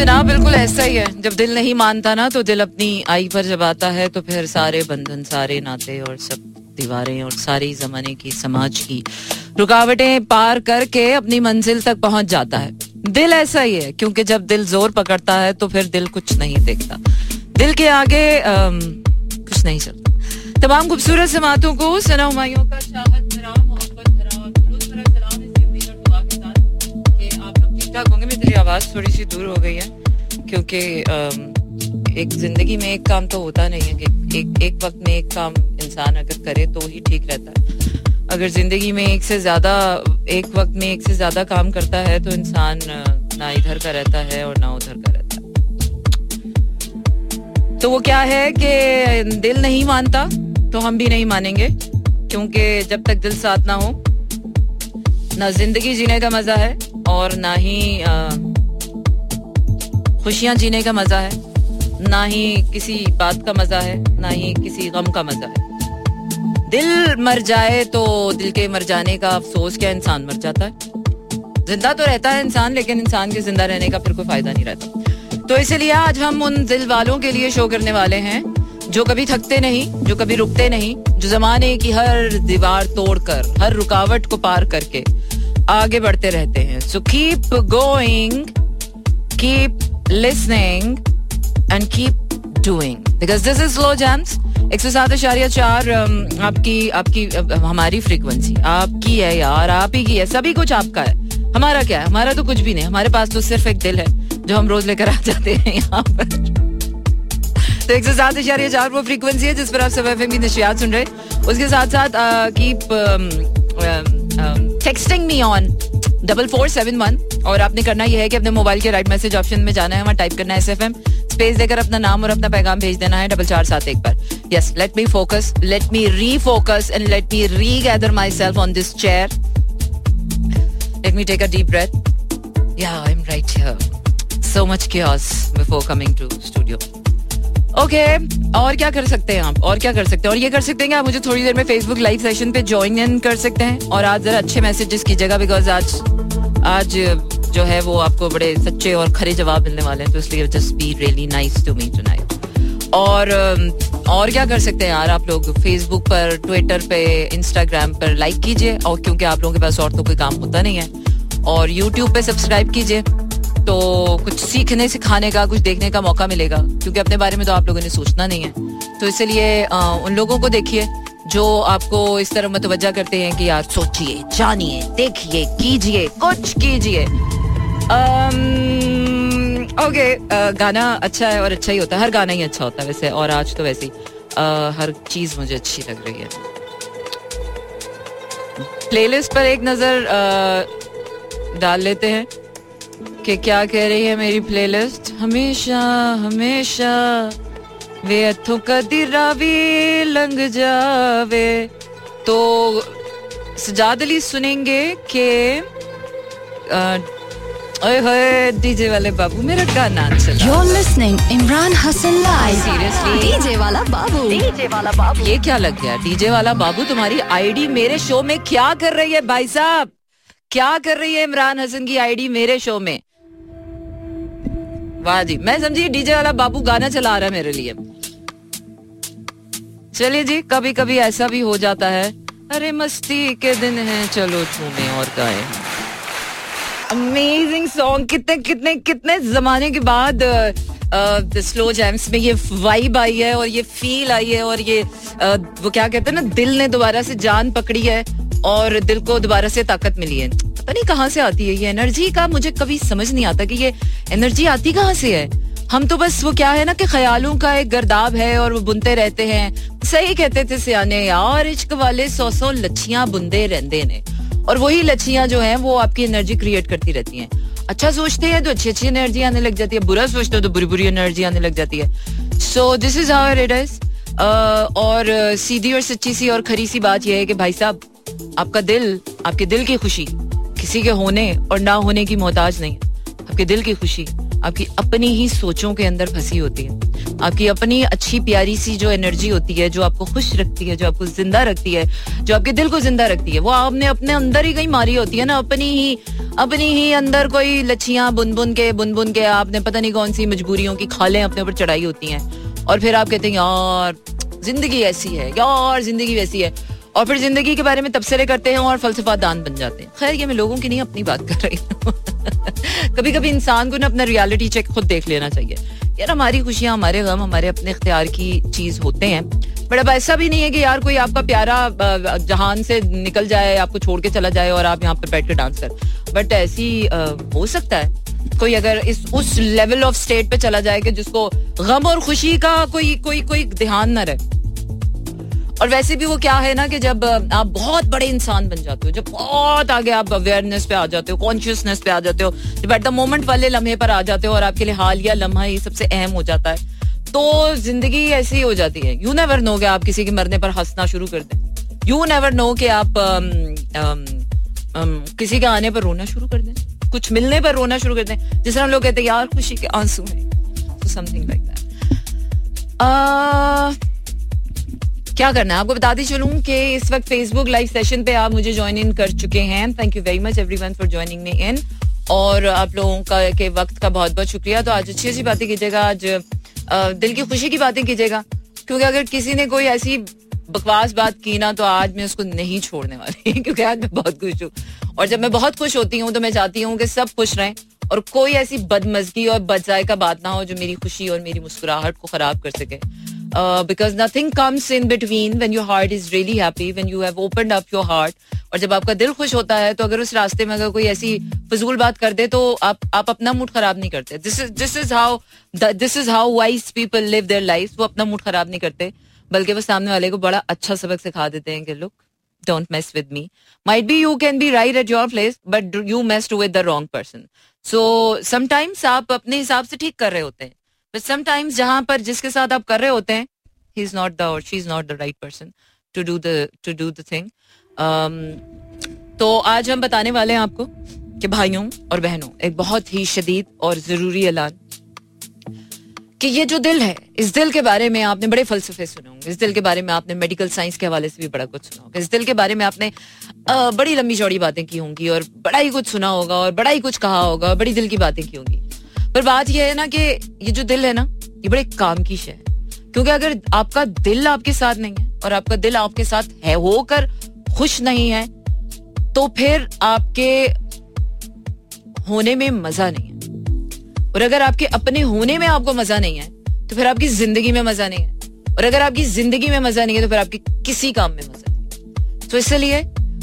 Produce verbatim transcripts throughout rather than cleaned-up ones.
जनाब बिल्कुल ऐसा ही है. जब दिल नहीं मानता ना तो दिल अपनी आई पर जब आता है तो फिर सारे बंधन, सारे नाते और सब दीवारें और सारी जमाने की, समाज की रुकावटें पार करके अपनी मंजिल तक पहुंच जाता है. दिल ऐसा ही है, क्योंकि जब दिल जोर पकड़ता है तो फिर दिल कुछ नहीं देखता. दिल के आगे आम, कुछ नहीं चलता. तमाम खूबसूरत समातों को सना हुमायूं का चाहत भरा, मोहब्बत भरा और खुलूस भरा सलाम इसी उम्मीद और दुआ के साथ कि आप लोग ठीक ठाक होंगे. मेरी आवाज़ थोड़ी सी दूर हो गई है क्योंकि एक जिंदगी में एक काम तो होता नहीं है कि एक एक वक्त में एक काम इंसान अगर करे तो ही ठीक रहता है. अगर जिंदगी में एक से ज्यादा एक वक्त में एक से ज्यादा काम करता है तो इंसान ना इधर का रहता है और ना उधर का रहता है. तो वो क्या है कि दिल नहीं मानता तो हम भी नहीं मानेंगे, क्योंकि जब तक दिल साथ ना हो ना जिंदगी जीने का मजा है और ना ही खुशियां जीने का मजा है, ना ही किसी बात का मजा है, ना ही किसी गम का मजा है. दिल मर जाए तो दिल के मर जाने का अफसोस क्या, इंसान मर जाता है. जिंदा तो रहता है इंसान, लेकिन इंसान के जिंदा रहने का फिर कोई फायदा नहीं रहता. तो इसलिए आज हम उन दिल वालों के लिए शो करने वाले हैं जो कभी थकते नहीं, जो कभी रुकते नहीं, जो जमाने की हर दीवार तोड़कर, हर रुकावट को पार करके आगे बढ़ते रहते हैं. So keep going, keep listening and keep doing, because this is slow jams. एक सौ सात इशारिया चार आपकी आपकी हमारी फ्रीक्वेंसी आपकी है यार, आप ही की है. सभी कुछ आपका है. हमारा क्या है? हमारा तो कुछ भी नहीं. हमारे पास तो सिर्फ एक दिल है जो हम रोज लेकर आ जाते हैं यहाँ पर. तो एक सौ सात इशारिया चार वो फ्रीक्वेंसी है जिस पर आप सब एफएम की नशियात सुन रहे. उसके साथ साथ keep texting me on double four seven one, और आपने करना यह है कि अपने मोबाइल के राइट मैसेज ऑप्शन में जाना है, वहाँ टाइप करना है एस एफ एम, स्पेस देकर अपना नाम और अपना पैगाम भेज देना है डबल चार सात एक पर. Yes, let me focus, let me refocus and let me regather myself on this chair. Let me take a deep breath. Yeah I am right here. So much chaos before coming to studio. Okay, और क्या कर सकते हैं आप, और क्या कर सकते हैं, और ये कर सकते हैं कि आप मुझे थोड़ी देर में फेसबुक लाइव सेशन पे ज्वाइन इन कर सकते हैं. और आज जरा अच्छे मैसेजेस कीजिएगा, बिकॉज आज आज जो है वो आपको बड़े सच्चे और खरे जवाब मिलने वाले हैं. तो इसलिए just be really nice to me tonight. और और क्या कर सकते हैं यार आप लोग, फेसबुक पर, ट्विटर पे, इंस्टाग्राम पर लाइक कीजिए, और क्योंकि आप लोगों के पास और तो कोई काम होता नहीं है. और यूट्यूब पे सब्सक्राइब कीजिए, तो कुछ सीखने सिखाने का, कुछ देखने का मौका मिलेगा, क्योंकि अपने बारे में तो आप लोगों ने सोचना नहीं है. तो इसलिए उन लोगों को देखिए जो आपको इस तरह मुतवज्जा करते हैं कि यार सोचिए, जानिए, देखिए, कीजिए, कुछ कीजिए. ओके, गाना अच्छा है और अच्छा ही होता है. हर गाना ही अच्छा होता है वैसे, और आज तो वैसे ही हर चीज मुझे अच्छी लग रही है. प्लेलिस्ट पर एक नजर डाल लेते हैं कि क्या कह रही है मेरी प्लेलिस्ट. हमेशा हमेशा वे अथों कदी रावी लंघ जावे. तो सजाद अली सुनेंगे कि ओए होए डीजे वाले बाबू मेरा गाना चला. You're listening इमरान हसन लाइव. Seriously? डीजे वाला बाबू. डीजे वाला बाबू. ये क्या लग गया? डीजे वाला बाबू तुम्हारी आईडी मेरे शो में क्या कर रही है भाई साहब? क्या कर रही है इमरान हसन की आईडी मेरे शो में? वाह जी, मैं समझी डीजे वाला बाबू गाना चला रहा है मेरे लिए. चलिए जी, कभी कभी ऐसा भी हो जाता है. अरे मस्ती के दिन हैं, चलो झूमें और गाएं. Amazing song. कितने कितने कितने जमाने के बाद स्लो जैम्स में ये वाइब आई है और ये फील आई है, और ये uh, वो क्या कहते हैं ना, दिल ने दोबारा से जान पकड़ी है और दिल को दोबारा से ताकत मिली है. पता नहीं कहाँ से आती है ये एनर्जी का, मुझे कभी समझ नहीं आता कि ये एनर्जी आती कहाँ से है. हम तो बस वो क्या है ना कि ख्यालों का एक गर्दाब है और वो बुनते रहते हैं. सही कहते थे सियाने यार, इश्क वाले सौ सौ लच्छियां बुनते रहते ने, और वही लच्छियां जो हैं वो आपकी एनर्जी क्रिएट करती रहती हैं. अच्छा सोचते हैं तो अच्छी अच्छी एनर्जी आने लग जाती है, बुरा सोचते हो तो बुरी बुरी एनर्जी आने लग जाती है. So this is how it is. और सीधी और सच्ची सी और खरी सी बात यह है कि भाई साहब, आपका दिल, आपके दिल की खुशी किसी के होने और ना होने की मोहताज नहीं है. आपके दिल की खुशी आपकी अपनी ही सोचों के अंदर फंसी होती है. आपकी अपनी अच्छी प्यारी सी जो एनर्जी होती है, जो आपको खुश रखती है, जो आपको जिंदा रखती है, जो आपके दिल को जिंदा रखती है, वो आपने अपने अंदर ही कहीं मारी होती है ना, अपनी ही अपनी ही अंदर कोई लच्छियां बुन बुन के बुन बुन के आपने पता नहीं कौन सी मजबूरियों की खालें अपने ऊपर चढ़ाई होती हैं, और फिर आप कहते हैं यार जिंदगी ऐसी है, यार जिंदगी वैसी है, और फिर जिंदगी के बारे में तबसरे करते हैं और फलसफा दान बन जाते हैं. खैर ये मैं लोगों की नहीं अपनी बात कर रही हूँ. कभी कभी इंसान को ना अपना रियलिटी चेक खुद देख लेना चाहिए. यार हमारी खुशियां, हमारे गम हमारे अपने इख्तियार की चीज होते हैं, बट अब ऐसा भी नहीं है कि यार कोई आपका प्यारा जहान से निकल जाए, आपको छोड़ के चला जाए और आप यहाँ पे बैठ के डांस कर. बट ऐसी हो सकता है कोई अगर इस उस लेवल ऑफ स्टेट पे चला जाए कि जिसको गम और खुशी का कोई कोई कोई ध्यान न रहे. और वैसे भी वो क्या है ना कि जब आप बहुत बड़े इंसान बन जाते हो, जब बहुत आगे आप अवेयरनेस पे आ जाते हो, कॉन्शियसनेस पे आ जाते हो, जब एट द मोमेंट वाले लम्हे पर आ जाते हो और आपके लिए हालिया लम्हा ही सबसे अहम हो जाता है, तो जिंदगी ऐसी हो जाती है. यू नेवर नो कि आप किसी के मरने पर हंसना शुरू कर दें. यू नेवर नो कि आप um, um, um, किसी के आने पर रोना शुरू कर दें, कुछ मिलने पर रोना शुरू कर दें. जिस तरह हम लोग कहते हैं यार खुशी के आंसू हैं, समथिंग लाइक दैट. क्या करना है आपको बताती चलूं कि इस वक्त फेसबुक लाइव सेशन पे आप मुझे ज्वाइन इन कर चुके हैं. Thank you very much everyone for joining me in, और आप लोगों का के वक्त का बहुत बहुत शुक्रिया. तो आज अच्छी अच्छी बातें कीजिएगा, आज दिल की खुशी की बातें कीजिएगा, क्योंकि अगर किसी ने कोई ऐसी बकवास बात की ना तो आज मैं उसको नहीं छोड़ने वाली क्योंकि आज मैं बहुत खुश हूँ, और जब मैं बहुत खुश होती हूँ तो मैं चाहती हूँ कि सब खुश रहें और कोई ऐसी बदमज़गी और बदजायका बात ना हो जो मेरी खुशी और मेरी मुस्कुराहट को खराब कर सके. Because nothing comes in between when your heart is really happy, when you have opened up your heart. और जब आपका दिल खुश होता है तो अगर उस रास्ते में अगर कोई ऐसी फजूल बात कर दे तो आप आप अपना मूड खराब नहीं करते. This is this is how this is how wise people live their life. वो अपना मूड खराब नहीं करते, बल्कि वो सामने वाले को बड़ा अच्छा सबक सिखा देते हैं कि look, don't mess with me. Might be you can be right at your place but you messed with the wrong person. So sometimes आप अपने हिसाब से ठीक कर रहे होते हैं, बट समटाइम्स जहां पर जिसके साथ आप कर रहे होते हैं he is not the or she is not the right person to do the to do the thing. um, तो आज हम बताने वाले हैं आपको कि भाइयों और बहनों, एक बहुत ही शदीद और जरूरी ऐलान कि ये जो दिल है, इस दिल के बारे में आपने बड़े फलसफे सुने होंगे, इस दिल के बारे में आपने मेडिकल साइंस के हवाले से भी बड़ा कुछ सुना होगा, इस दिल के बारे में आपने आ, बड़ी लंबी चौड़ी बातें की होंगी और बड़ा ही कुछ सुना होगा और बड़ा ही कुछ कहा होगा और बड़ी दिल की बातें की होंगी. पर बात यह है ना कि ये जो दिल है ना, ये बड़े काम की शय है. क्योंकि अगर आपका दिल आपके साथ नहीं है और आपका दिल आपके साथ है होकर खुश नहीं है, तो फिर आपके होने में मजा नहीं है. और अगर आपके अपने होने में आपको मजा नहीं है तो फिर आपकी जिंदगी में मजा नहीं है, और अगर आपकी जिंदगी में मजा नहीं है तो फिर आपके किसी काम में मजा नहीं है. तो इसलिए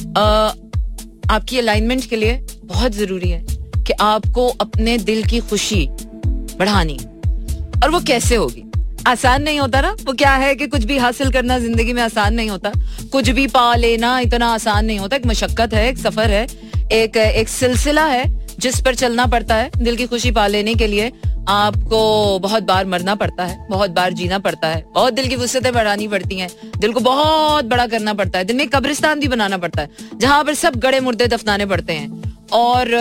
आपकी अलाइनमेंट के लिए बहुत जरूरी है कि आपको अपने दिल की खुशी बढ़ानी है. और वो कैसे होगी? आसान नहीं होता ना. वो क्या है कि कुछ भी हासिल करना जिंदगी में आसान नहीं होता, कुछ भी पा लेना इतना आसान नहीं होता. एक मशक्कत है, एक सफर है, एक एक सिलसिला है जिस पर चलना पड़ता है. दिल की खुशी पा लेने के लिए आपको बहुत बार मरना पड़ता है, बहुत बार जीना पड़ता है, बहुत दिल की वुसअतें बढ़ानी पड़ती हैं, दिल को बहुत बड़ा करना पड़ता है, दिल में कब्रिस्तान भी बनाना पड़ता है जहां पर सब गड़े मुर्दे दफनाने पड़ते हैं और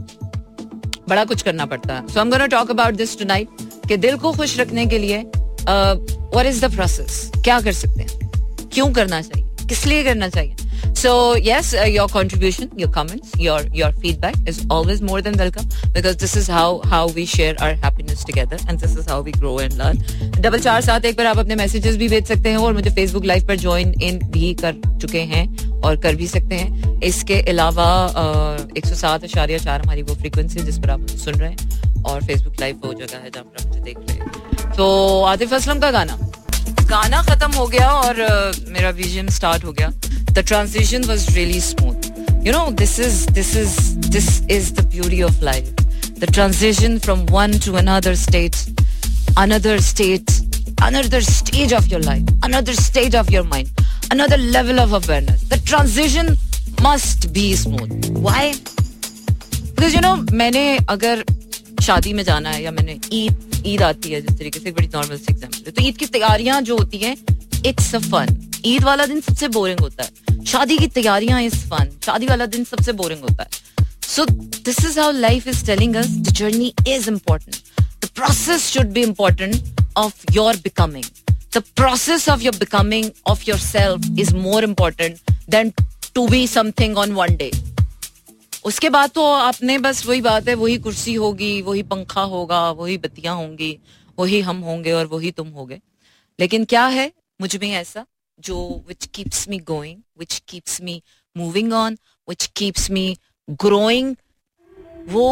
बड़ा कुछ करना पड़ता है. So I am gonna talk about this tonight कि दिल को खुश रखने के लिए व्हाट इज द प्रोसेस, क्या कर सकते हैं, क्यों करना चाहिए, किस लिए करना चाहिए. So yes, uh, your contribution, your comments, your your feedback is always more than welcome because this is how how we share our happiness together and this is how we grow and learn. Double चार सात एक पर आप अपने messages भी भेज सकते हैं और मुझे फेसबुक लाइव पर ज्वाइन इन भी कर चुके हैं और कर भी सकते हैं. इसके अलावा एक सौ सात अशारिया चार हमारी वो फ्रीक्वेंसी जिस पर आप सुन रहे हैं और फेसबुक लाइव वो जगह है जहाँ पर आप मुझे देख रहे हैं. तो आतिफ असलम का गाना गाना खत्म हो गया और uh, मेरा विजन स्टार्ट हो गया. The transition was really smooth. You know, this is this is this is the beauty of life. The transition from one to another state, another state, another stage of your life, another state of your mind, another level of awareness. The transition must be smooth. Why? Because you know, मैंने अगर शादी में जाना है या मैंने ईद ईद आती है जिस तरीके से, बड़ी नॉर्मल से एग्जाम्पल है, तो ईद की तैयारियां जो होती हैं, इट्स अ फन. ईद वाला दिन सबसे बोरिंग होता है, शादी की तैयारियां इज फन, शादी वाला दिन सबसे बोरिंग होता है. So this is how life is telling us the journey is important. The process should be important of your becoming. The process of your becoming of yourself is more important than to be something on one day. उसके बाद तो आपने बस वही बात है, वही कुर्सी होगी, वही पंखा होगा, वही बत्तियां होंगी, वही हम होंगे और वही तुम होगे. लेकिन क्या है मुझ में ऐसा जो which keeps me going, which keeps me moving on, which keeps me growing? वो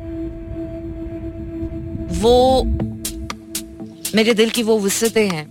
वो मेरे दिल की वो वुसअतें हैं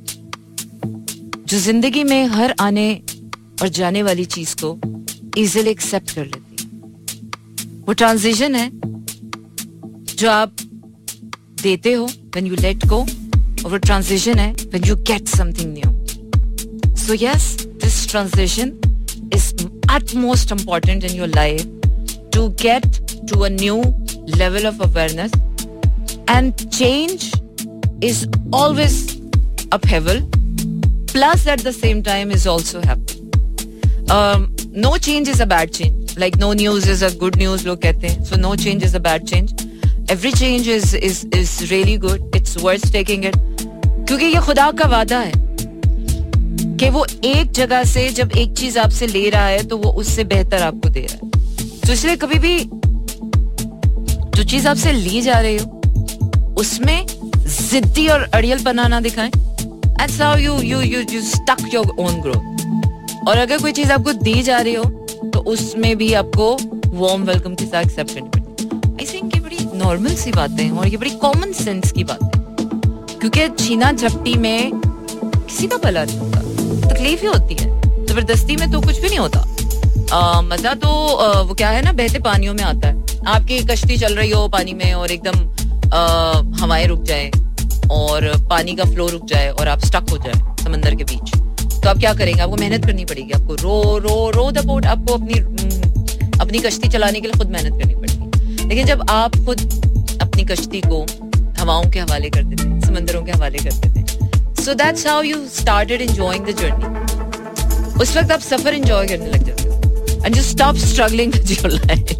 जो जिंदगी में हर आने और जाने वाली चीज को इजीली एक्सेप्ट कर लेती है. वो ट्रांजिशन है जो आप देते हो when you let go, और वो ट्रांजिशन है when you get something new. So yes, this transition is utmost important in your life to get to a new level of awareness, and change is always upheaval, plus at the same time is also happy. Um, no change is a bad change. Like no news is a good news, लोग कहते हैं. So no change is a bad change. Every change is is is really good. It's worth taking it. क्योंकि ये खुदा का वादा है कि वो एक जगह से जब एक चीज आपसे ले रहा है तो वो उससे बेहतर आपको दे रहा है. तो इसलिए कभी भी जो चीज आपसे ली जा रही हो उसमें जिद्दी और अड़ियल पना ना दिखाएं. That's how you you you you stuck your own growth. और अगर कोई चीज आपको दी जा रही हो तो उसमें भी आपको वार्म वेलकम के साथ एक्सेप्ट करनी पड़ती. आई थिंक ये बड़ी नॉर्मल सी बातें हैं और ये बड़ी कॉमन सेंस की बात है, क्योंकि छीना झपटी में किसी का भला नहीं होता, तकलीफ ही होती है. जबरदस्ती में तो कुछ भी नहीं होता. आ, मजा तो आ, वो क्या है ना, बहते पानियों में आता है. आपकी कश्ती चल रही हो पानी में और एकदम हवाएं रुक जाए और पानी का फ्लो रुक जाए और आप स्टक हो जाए समंदर के बीच, तो आप क्या करेंगे? आपको मेहनत करनी पड़ेगी. आपको रो रो रो द बोट, आपको अपनी अपनी कश्ती चलाने के लिए खुद मेहनत करनी पड़ेगी. लेकिन जब आप खुद अपनी कश्ती को हवाओं के हवाले कर देते, समंदरों के हवाले कर देते, so that's how you started enjoying the journey. उस वक्त आप सफर एंजॉय करने लग जाते हो and you stop struggling with your life.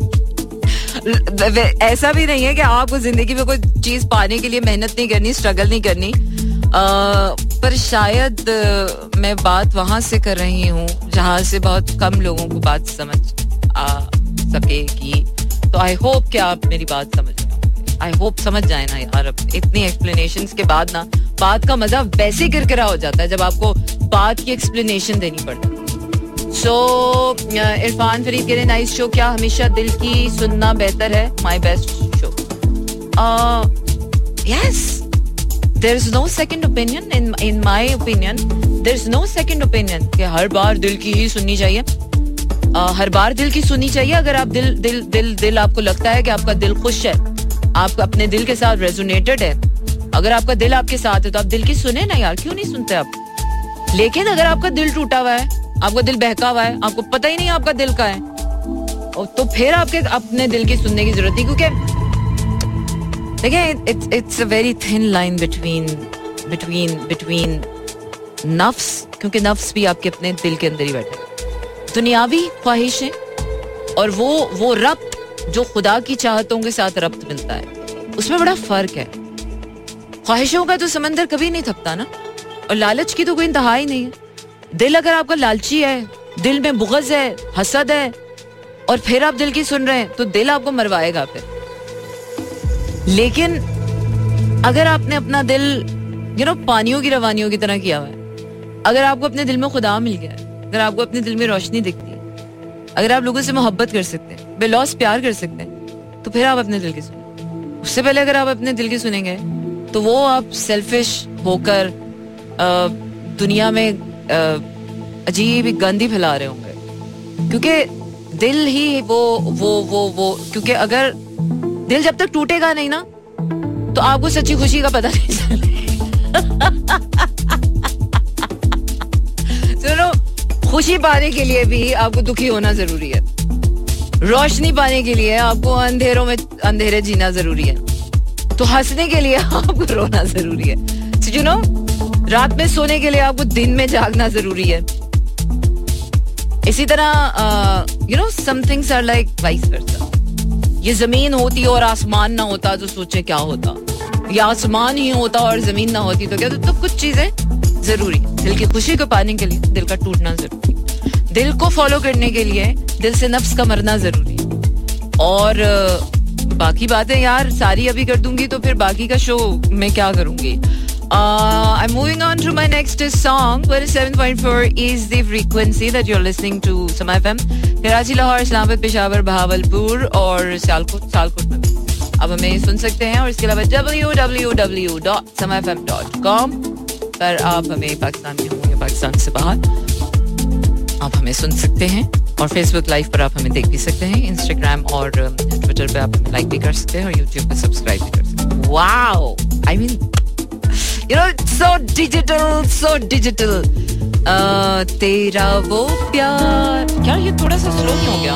ऐसा भी नहीं है कि आपको जिंदगी में कोई चीज पाने के लिए मेहनत नहीं करनी, स्ट्रगल नहीं करनी, uh, पर शायद uh, मैं बात वहां से कर रही हूँ जहां से बहुत कम लोगों को बात समझ आ सकेगी. तो आई होप कि आप मेरी बात समझ रहे हो. आई होप समझ जाए ना यार. अब इतनी एक्सप्लेनेशंस के बाद ना बात का मजा वैसे ही किरकिरा हो जाता है जब आपको बात की एक्सप्लेनेशन देनी पड़ती है. सो इरफान फरीद कह रहे नाइस शो, क्या हमेशा दिल की सुनना बेहतर है? My best show. Yes, there is no second opinion in in my opinion. There is no second opinion कि हर बार दिल की ही सुननी चाहिए. uh, हर बार दिल की सुननी चाहिए अगर आप दिल दिल दिल दिल आपको लगता है कि आपका दिल खुश है, आप अपने दिल के साथ रेजोनेटेड है. अगर आपका दिल आपके साथ है तो आप दिल की सुने ना यार, क्यों नहीं सुनते आप? लेकिन अगर आपका दिल टूटा हुआ है, आपका दिल बहका हुआ है, आपको पता ही नहीं आपका दिल का है, तो फिर आपके अपने दिल की सुनने की जरूरत नहीं. क्योंकि देखिए it's it's a very thin line between between between नफ्स, क्योंकि नफ्स भी आपके अपने दिल के अंदर ही बैठा है. दुनियावी ख्वाहिशें और वो वो रब्त जो खुदा की चाहतों के साथ रब्त मिलता है, उसमें बड़ा फर्क है. ख्वाहिशों का तो समंदर कभी नहीं थकता ना, और लालच की तो कोई इंतहा ही नहीं है. दिल अगर आपका लालची है, दिल में बुग़्ज़ है, हसद है, और फिर आप दिल की सुन रहे हैं तो दिल आपको मरवाएगा फिर. लेकिन अगर आपने अपना दिल यू नो पानियों की रवानियों की तरह किया हुआ है, अगर आपको अपने दिल में खुदा मिल गया है, अगर आपको अपने दिल में रोशनी दिखती है, अगर आप लोगों से मोहब्बत कर सकते हैं, बेलौस प्यार कर सकते हैं, तो फिर आप अपने दिल की सुनें. उससे पहले अगर आप अपने दिल की सुनेंगे तो वो आप सेल्फिश होकर दुनिया में अजीब गंदी फैला रहे होंगे. क्योंकि दिल ही वो वो वो वो क्योंकि अगर दिल जब तक टूटेगा नहीं ना तो आपको सच्ची खुशी का पता नहीं चलेगा. सुनो, खुशी पाने के लिए भी आपको दुखी होना जरूरी है. रोशनी पाने के लिए आपको अंधेरों में अंधेरे जीना जरूरी है. तो हंसने के लिए आपको रोना जरूरी है. so, you know, रात में सोने के लिए आपको दिन में जागना जरूरी है. इसी तरह you know some things are like vice versa. ये जमीन होती और आसमान ना होता तो सोचे क्या होता, या आसमान ही होता और जमीन ना होती तो क्या. तो, तो कुछ चीजें जरूरी है. दिल की खुशी को पाने के लिए दिल का टूटना जरूरी है. दिल को फॉलो करने के लिए दिल से नफ्स का मरना जरूरी है. और बाकी बातें यार सारी अभी कर दूंगी तो फिर बाकी का शो मैं क्या करूंगी. Uh, I'm moving on to my next song. twenty-seven point four is the frequency that you're listening to Sama F M. Karachi, Lahore, Islamabad, Peshawar, Bahawalpur और सियालकोट सियालकोट में अब हमें सुन सकते हैं. और इसके अलावा W W W dot Samaa F M dot com पर आप हमें पाकिस्तान में हो या पाकिस्तान से बाहर आप हमें सुन सकते हैं. और फेसबुक लाइव पर आप हमें देख भी सकते हैं. इंस्टाग्राम और ट्विटर पे आप हमें लाइक भी कर सकते हैं और यूट्यूब पे सब्सक्राइब भी कर सकते हैं. Wow, I mean You know, it's so digital, so digital. uh, तेरा वो प्यार. यार ये थोड़ा सा स्लो नहीं हो गया?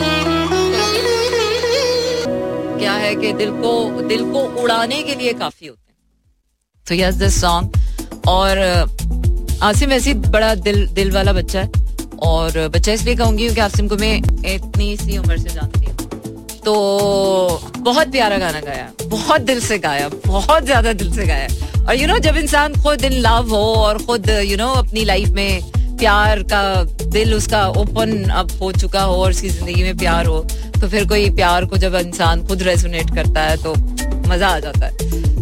क्या है कि दिल को दिल को उड़ाने के लिए काफी होते हैं. तो यस दिस सॉन्ग. और आसिम वैसे बड़ा दिल दिल वाला बच्चा है. और बच्चा इसलिए कहूंगी क्योंकि आसिम को मैं इतनी सी उम्र से जानती हूँ. तो बहुत प्यारा गाना गाया, बहुत दिल से गाया, बहुत ज्यादा दिल से गाया. और यू नो जब इंसान खुद इन लव हो और खुद यू नो अपनी लाइफ में प्यार का दिल उसका ओपन अप हो चुका हो और उसकी जिंदगी में प्यार हो तो फिर कोई प्यार को जब इंसान खुद रेजोनेट करता है तो मजा आ जाता है.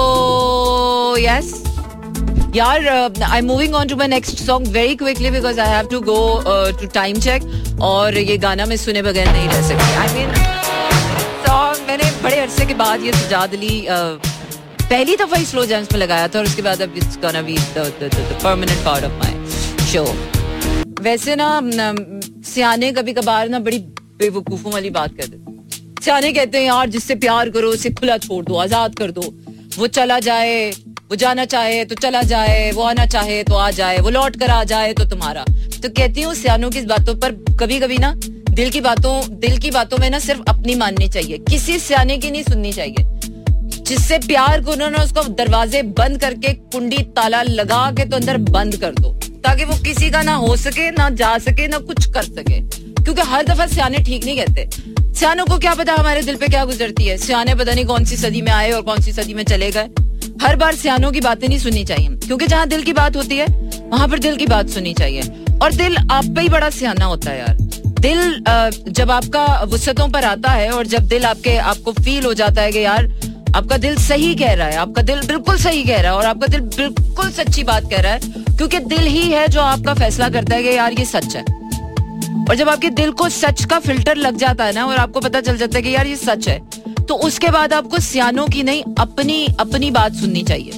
सो यस यार, I am moving on to my next song very quickly because I have to go to time check. और ये गाना मैं सुने बगैर नहीं रह सकती. आई मीन सॉन्ग मैंने बड़े अरसे के बाद ये सजाद अली पहली दफा ही स्लो जैम्स में लगाया था और उसके बाद अब it's gonna be the permanent part of my show. वैसे ना सियाने कभी कभार ना बड़ी बेवकूफों वाली बात कर देते. सियाने कहते हैं यार जिससे प्यार करो उसे खुला छोड़ दो, आजाद कर दो. वो चला जाए, वो जाना चाहे तो चला जाए, वो आना चाहे तो आ जाए, वो लौट कर आ जाए तो तुम्हारा. तो कहती हूँ सियानों की बातों पर कभी कभी ना दिल की बातों दिल की बातों में ना सिर्फ अपनी माननी चाहिए, किसी सियाने की नहीं सुननी चाहिए. जिससे प्यार को उन्होंने उसको दरवाजे बंद करके कुंडी ताला लगा के तो अंदर बंद कर दो ताकि वो किसी का ना हो सके, ना जा सके, ना कुछ कर सके. क्योंकि हर दफा सियाने ठीक नहीं कहते. सियानों को क्या पता हमारे दिल पे क्या गुजरती है. सियाने पता नहीं कौन सी सदी में आए और कौन सी सदी में चले गए. हर बार सियानों की बातें नहीं सुननी चाहिए क्योंकि जहाँ दिल की बात होती है वहां पर दिल की बात सुननी चाहिए. और दिल आप पे ही बड़ा सियाना होता है यार. दिल जब आपका वुसअतों पर आता है और जब दिल आपके आपको फील हो जाता है कि यार आपका दिल सही कह रहा है, आपका दिल बिल्कुल सही कह रहा है और आपका दिल बिल्कुल सच्ची बात कह रहा है क्योंकि दिल ही है जो आपका फैसला करता है कि यार ये सच है. और जब आपके दिल को सच का फिल्टर लग जाता है ना और आपको पता चल जाता है कि यार ये सच है तो उसके बाद आपको सियानों की नहीं अपनी अपनी बात सुननी चाहिए.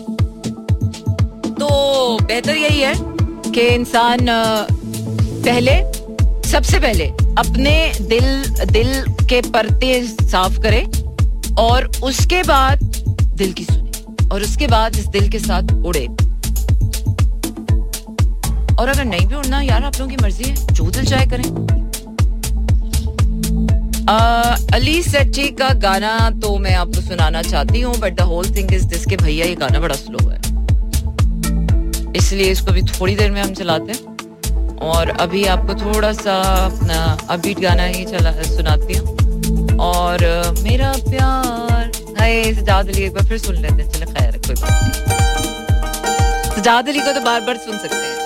तो बेहतर यही है कि इंसान पहले सबसे पहले अपने दिल दिल के पर्दे साफ करे और उसके बाद दिल की सुने और उसके बाद इस दिल के साथ उड़े. और अगर नहीं भी उड़ना यार आप लोगों की मर्जी है, जो दिल चाहे करें. uh, अली सेठी का गाना तो मैं आपको सुनाना चाहती हूँ but the whole thing is this के भैया ये गाना बड़ा स्लो है इसलिए इसको भी थोड़ी देर में हम चलाते हैं. और अभी आपको थोड़ा सा अपना अपबीट गाना ही चला सुनाती हूँ. और मेरा प्यार है सजाद अली एक बार फिर सुन लेते हैं. चले खैर कोई बात नहीं, सजाद अली को तो बार बार सुन सकते हैं.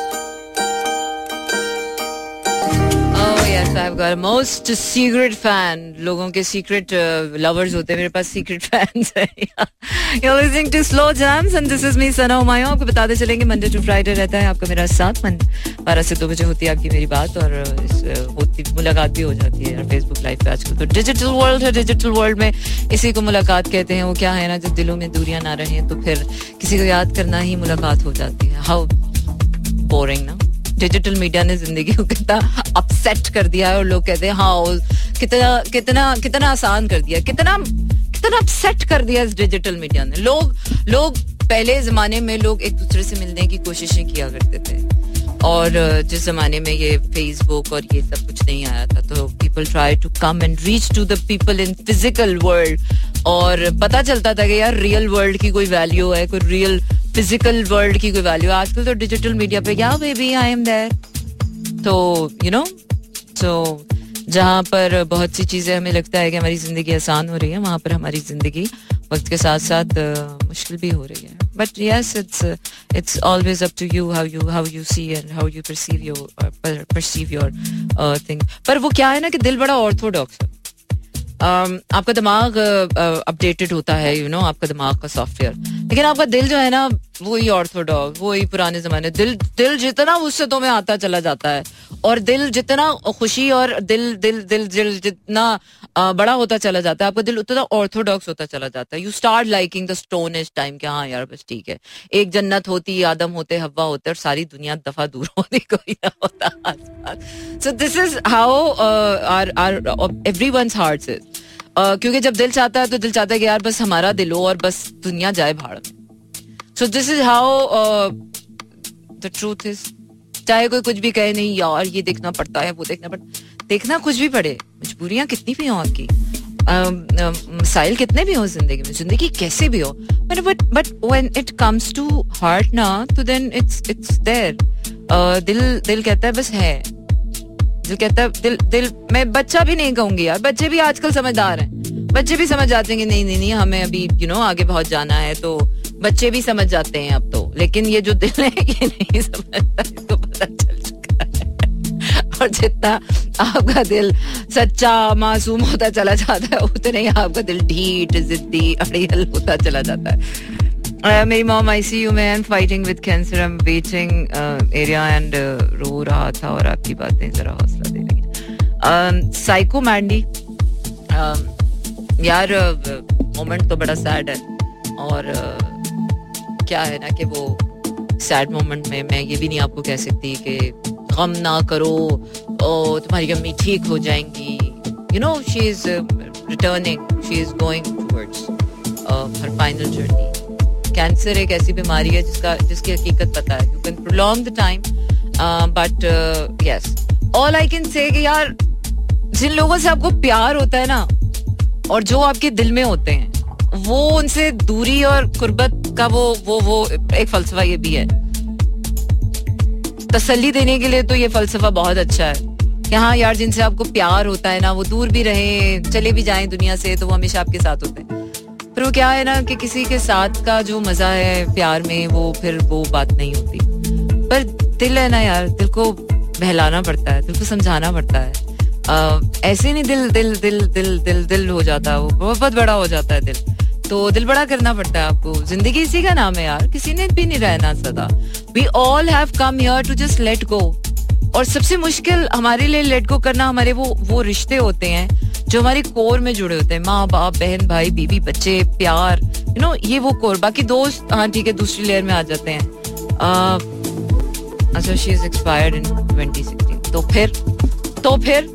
Oh yes, I've got a most secret fan. लोगों के secret lovers होते हैं, मेरे पास secret fans हैं. You're listening to Slow Jams and this is me Sana Humayun. आपको बताते चलेंगे Monday to Friday रहता है आपका मेरा साथ. बारह से दो बजे होती है आपकी मेरी बात और इस होती मुलाकात भी हो जाती है यार फेसबुक लाइव पे. आजकल तो डिजिटल वर्ल्ड है, डिजिटल वर्ल्ड में इसी को मुलाकात कहते हैं. वो क्या है ना, जब दिलों में दूरियां ना रहें तो फिर किसी को याद करना ही मुलाकात हो जाती है. हाउ बोरिंग ना. डिजिटल मीडिया ने जिंदगी को कितना अपसेट कर दिया है और लोग कहते हैं हाँ कितना कितना कितना आसान कर दिया, कितना कितना अपसेट कर दिया इस डिजिटल मीडिया ने. लोग लोग पहले जमाने में लोग एक दूसरे से मिलने की कोशिशें किया करते थे और जिस जमाने में ये फेसबुक और ये सब कुछ नहीं आया था तो people try to come and reach to the people in physical world और पता चलता था कि यार रियल वर्ल्ड की कोई वैल्यू है, कोई रियल फिजिकल वर्ल्ड की कोई वैल्यू. आजकल तो डिजिटल मीडिया पे yeah baby I am there. तो यू नो सो जहाँ पर बहुत सी चीजें हमें लगता है कि हमारी जिंदगी आसान हो रही है वहां पर हमारी जिंदगी वक्त के साथ साथ मुश्किल भी हो रही है. But yes it's it's always up to you how you how you see and how you perceive your perceive your thing. पर वो क्या है ना कि दिल बड़ा ऑर्थोडॉक्स है. um, आपका दिमाग अपडेटेड uh, uh, होता है, यू you नो know, आपका दिमाग का सॉफ्टवेयर, लेकिन आपका दिल जो है ना वही ऑर्थोडॉक्स, वही पुराने जमाने. दिल दिल जितना वुसअतों में आता चला जाता है, और दिल जितना खुशी और दिल दिल दिल दिल जितना uh, बड़ा होता चला जाता है, आपका दिल उतना ऑर्थोडॉक्स होता चला जाता है. You start liking the stone age time, कि हाँ यार बस ठीक है, एक जन्नत होती, आदम होते, हवा होते, और सारी दुनिया दफा दूर होती, कोई ना होता आसपास. So this is how are are everyone's hearts is. क्योंकि जब दिल चाहता है तो दिल चाहता है कि यार बस हमारा दिल हो और बस दुनिया जाए भाड़ में. So this is how the truth is. चाहे कोई कुछ भी कहे, नहीं यार ये देखना पड़ता है, वो देखना पड़ता, देखना कुछ भी पड़े, मजबूरियां कितनी भी हो आपकी, मसाइल कितने भी हो जिंदगी में, जिंदगी कैसे भी हो, but but but when it comes to heart ना, तो देन इट्स इट्स देयर. दिल दिल कहता है बस है, दिल कहता है, दिल दिल मैं बच्चा भी नहीं कहूंगी यार, बच्चे भी आजकल समझदार हैं, बच्चे भी समझ जाते हैं कि नहीं नहीं नहीं हमें अभी यू नो आगे बहुत जाना है, तो बच्चे भी समझ जाते हैं अब तो. लेकिन ये जो दिल है ये नहीं समझता, इसको पता चल चुका है. और जितना आपका दिल सच्चा मासूम होता चला जाता है, उतने ही आपका दिल ढीठ जिद्दी अड़ियल होता चला जाता है. uh, मेरी मॉम आईसीयू में and fighting with cancer, I am waiting area and रो रहा था, और आपकी बातें जरा हौसला दे रही हैं. साइको मैंडी, यार मोमेंट तो बड़ा सैड है, और uh, क्या है ना कि वो सैड मोमेंट में मैं ये भी नहीं आपको कह सकती कि गम ना करो और तुम्हारी अम्मी ठीक हो जाएंगी. You know she is returning, she is going towards her final journey. Cancer एक ऐसी बीमारी है जिसका जिसकी हकीकत पता है. You can prolong the time, but yes all I can say कि यार जिन लोगों से आपको प्यार होता है ना, और जो आपके दिल में होते हैं, वो उनसे दूरी और कुर्बत का वो वो वो एक फलसफा ये भी है. तसल्ली देने के लिए तो ये फलसफा बहुत अच्छा है कि हाँ यार जिनसे आपको प्यार होता है ना, वो दूर भी रहे, चले भी जाएं दुनिया से, तो वो हमेशा आपके साथ होते हैं. पर वो क्या है ना कि किसी के साथ का जो मजा है प्यार में, वो फिर वो बात नहीं होती. पर दिल है ना यार, दिल को बहलाना पड़ता है, दिल को समझाना पड़ता है. आ, ऐसे नहीं दिल दिल दिल दिल दिल दिल हो जाता है, वो बहुत बड़ा हो जाता है दिल. तो दिल बड़ा करना पड़ता है आपको. जिंदगी इसी का नाम है यार, किसी ने भी नहीं रहना सदा. We all have come here to just let go. और सबसे मुश्किल हमारे लिए लेट गो करना हमारे वो वो रिश्ते होते हैं जो हमारी कोर में जुड़े होते हैं. माँ बाप, बहन भाई, बीवी, बच्चे, प्यार, यू नो ये वो कोर. बाकी दोस्त हाँ ठीक है दूसरी लेयर में आ जाते हैं. अच्छा she is expired in twenty sixteen. तो फिर तो फिर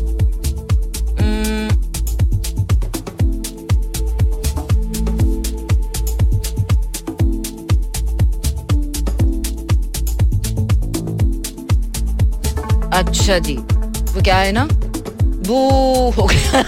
अच्छा जी, वो क्या है ना, वो हो गया.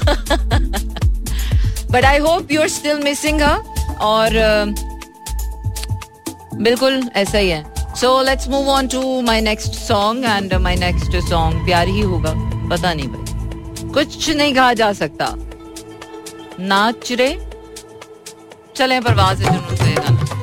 But I hope you are still missing her. और uh, बिल्कुल ऐसा ही है. So let's move on to my next song. And my next song प्यार ही होगा, पता नहीं भाई, कुछ नहीं कहा जा सकता. नाच रे चले परवाज़ जुनून से गाना.